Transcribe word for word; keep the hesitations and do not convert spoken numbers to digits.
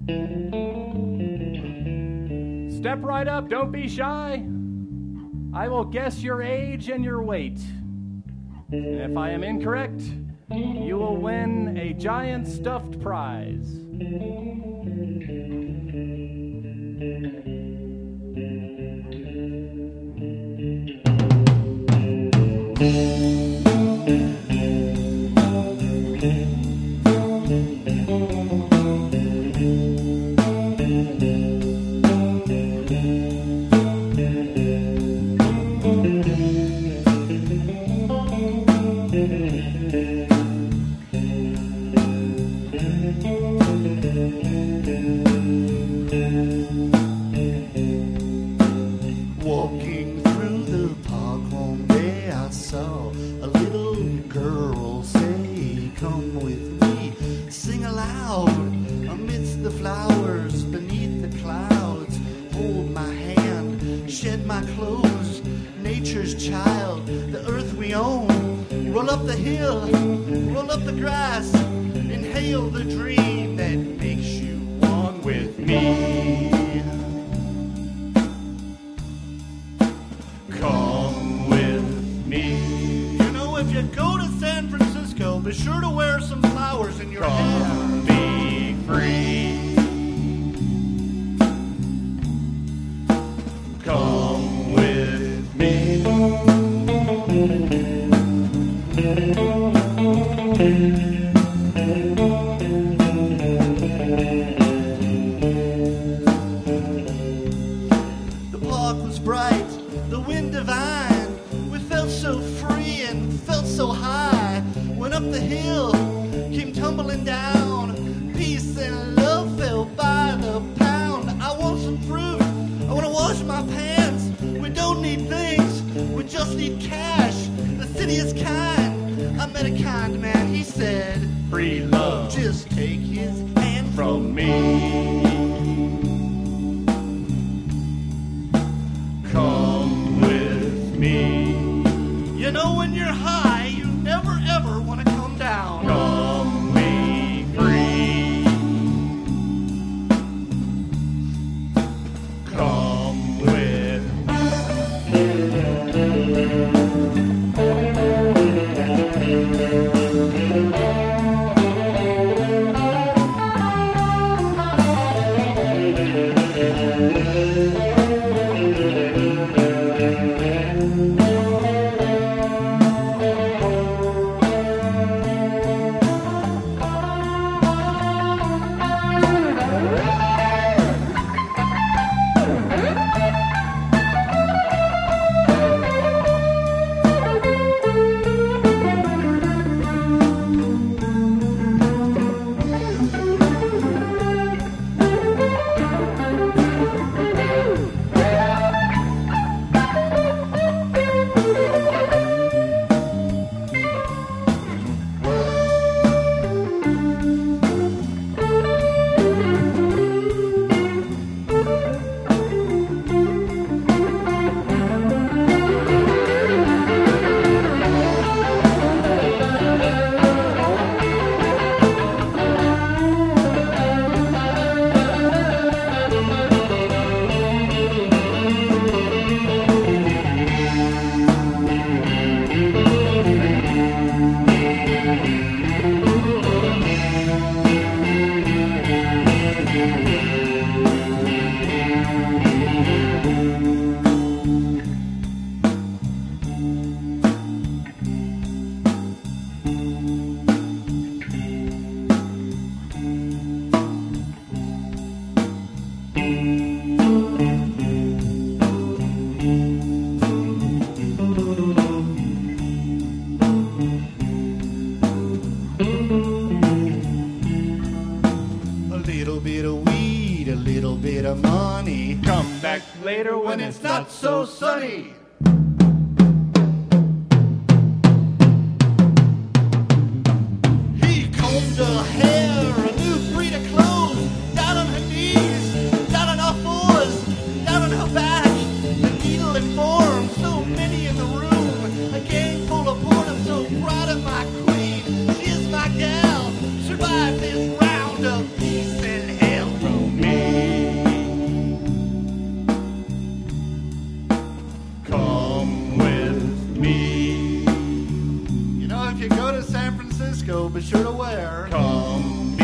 Step right up, don't be shy. I will guess your age and your weight. And if I am incorrect, you will win a giant stuffed prize. Walking through the park one day, I saw a little girl say, "Come with me, sing aloud amidst the flowers, beneath the clouds. Hold my hand, shed my clothes, nature's child, the earth we own. Roll up the hill, roll up the grass, inhale the dream that makes you one with me. Come with me. You know, if you go to San Francisco, be sure to wear some flowers in your hair. Come be free. Come with me. The park was bright, the wind divine. We felt so free and felt so high. Went up the hill, came tumbling down. Peace and love fell by the pound. I want some fruit, I want to wash my pants. We don't need things, we just need cash. The city is kind, I met a kind man. He said, free love, just take his hand from me. Come with me. You know, when you're high, you never ever want to come down. Come be free. Come with later when it's not so sunny. He combed her hair, a new breed of clothes, down on her knees, down on her fours, down on her back, the needle and form, so many in the room, a gang full of boredom, so proud of my queen. She is my gal, survived this round of peace and hell. sure to wear Come